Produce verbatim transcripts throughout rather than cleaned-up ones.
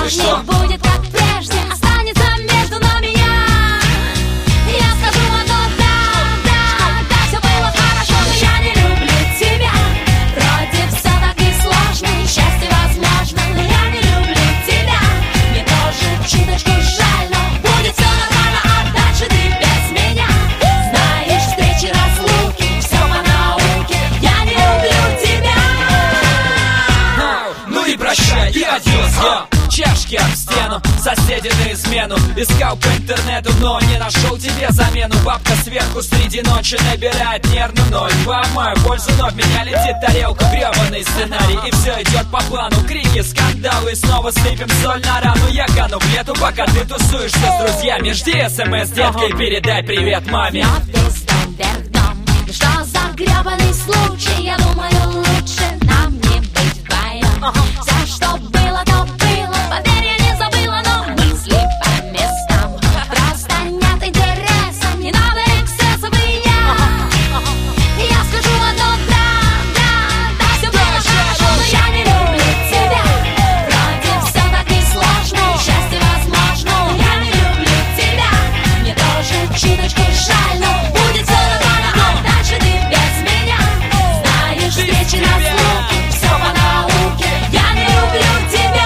что? Не будет как прежде, останется между нами я. Я скажу одно да, да, да, все было хорошо, но я не люблю тебя. Вроде все так и сложно, и счастье возможно, но я не люблю тебя. Мне тоже чуточку жаль, но будет все нормально, а дальше ты без меня. Знаешь, встречи, разлуки, все по науке, я не люблю тебя. Ну и прощай, и адьос, я. Чашки об стену, соседи на измену. Искал по интернету, но не нашел тебе замену. Бабка сверху среди ночи набирает нервный ноль. Два в мою пользу, но в меня летит тарелка. Гребаный сценарий, и все идет по плану. Крики, скандалы, снова сыпем соль на рану. Я кану в лету, пока ты тусуешься с друзьями. Жди смс, детка, и передай привет маме. Вниз дом, вверх дом. Ну что за гребаный случай? Я думаю, лучше нам не быть вдвоем. Все, что было, то было. Поверь, я не забыла, но мысли по местам. Просто нет интереса, не надо эксцессов, и я. Я скажу одно да, да, да, все было хорошо, но я не люблю тебя. Вроде все так и сложно, и счастье возможно, но я не люблю тебя. Мне тоже чуточку жаль, но будет все нормально, а дальше ты без меня. Знаешь, встречи, разлуки, все по науке, я не люблю тебя.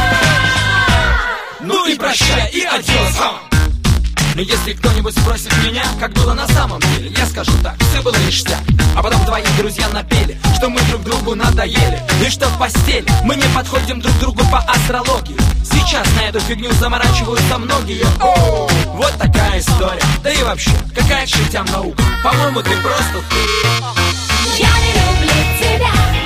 Ну и прощай, и адьос. Но если кто-нибудь спросит меня, как было на самом деле, я скажу так, все было ништяк. А потом твои друзья напели, что мы друг другу надоели, и что в постели мы не подходим друг другу по астрологии. Сейчас на эту фигню заморачиваются многие. О, вот такая история. Да и вообще, какая к чертям наука? По-моему, ты просто... Я не люблю тебя.